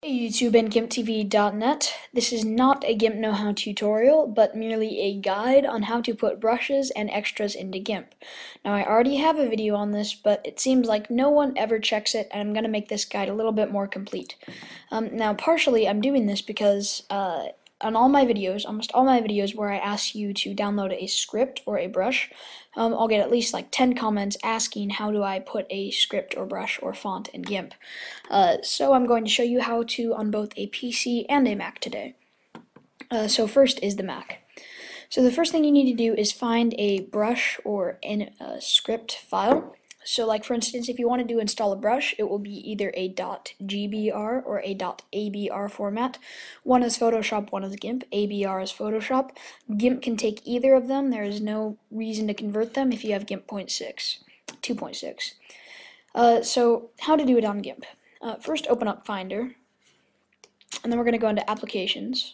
Hey YouTube and GimpTV.net. This is not a GIMP know-how tutorial, but merely a guide on how to put brushes and extras into GIMP. Now I already have a video on this, but it seems like no one ever checks it, and I'm going to make this guide a little bit more complete. Now partially I'm doing this because on all my videos, almost all my videos where I ask you to download a script or a brush, I'll get at least like 10 comments asking how do I put a script or brush or font in GIMP. So I'm going to show you how to on both a PC and a Mac today. So first is the Mac. So the first thing you need to do is find a brush or a script file. So like for instance, if you want to install a brush, it will be either a .gbr or a .abr format. One is Photoshop, one is GIMP. ABR is Photoshop. GIMP can take either of them. There is no reason to convert them if you have GIMP 2.6. So how to do it on GIMP. First open up Finder, and then we're going to go into Applications,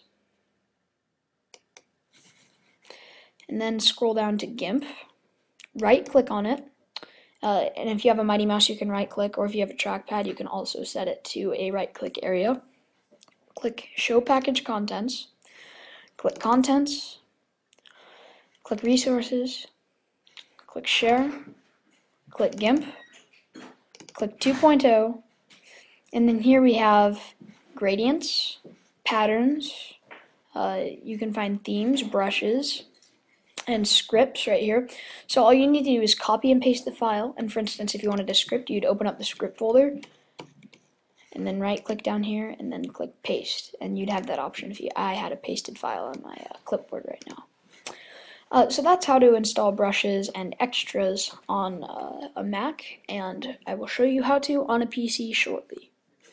and then scroll down to GIMP, right click on it, and if you have a Mighty Mouse you can right click, or if you have a trackpad you can also set it to a right click area. Click Show Package Contents, click Contents, click Resources, click Share, click GIMP, click 2.0, and then here we have gradients, patterns, you can find themes, brushes, and scripts right here. So all you need to do is copy and paste the file, and for instance if you wanted a script you'd open up the script folder and then right click down here and then click paste, and you'd have that option if I had a pasted file on my clipboard right now. So that's how to install brushes and extras on a Mac, and I will show you how to on a PC shortly.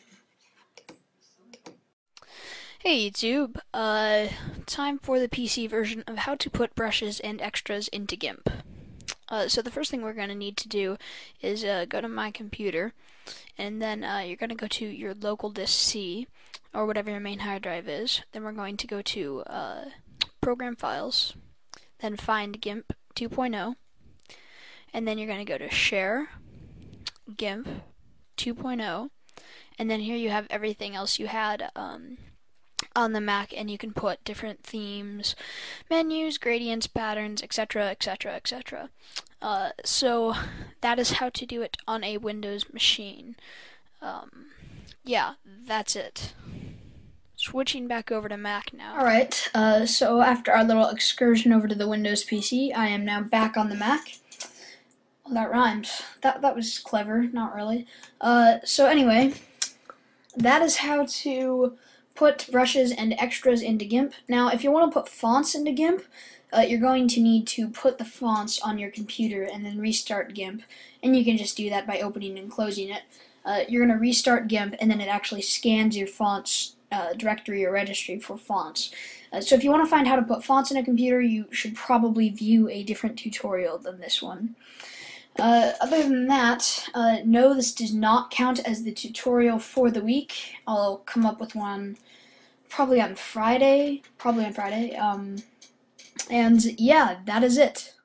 Hey YouTube, time for the PC version of how to put brushes and extras into GIMP. So the first thing we're going to need to do is go to my computer, and then you're going to go to your local disk C, or whatever your main hard drive is. Then we're going to go to Program Files, then find GIMP 2.0, and then you're going to go to Share, GIMP 2.0, and then here you have everything else you had on the Mac, and you can put different themes, menus, gradients, patterns, etc., etc., etc. So that is how to do it on a Windows machine. Yeah, that's it. Switching back over to Mac now. Alright, so after our little excursion over to the Windows PC, I am now back on the Mac. Well, that rhymes. That was clever, not really. So anyway, that is how to put brushes and extras into GIMP. Now, if you want to put fonts into GIMP, you're going to need to put the fonts on your computer and then restart GIMP, and you can just do that by opening and closing it. You're going to restart GIMP, and then it actually scans your fonts directory or registry for fonts. So if you want to find how to put fonts in a computer, you should probably view a different tutorial than this one. Other than that, no, this does not count as the tutorial for the week. I'll come up with one probably on Friday, and yeah, that is it.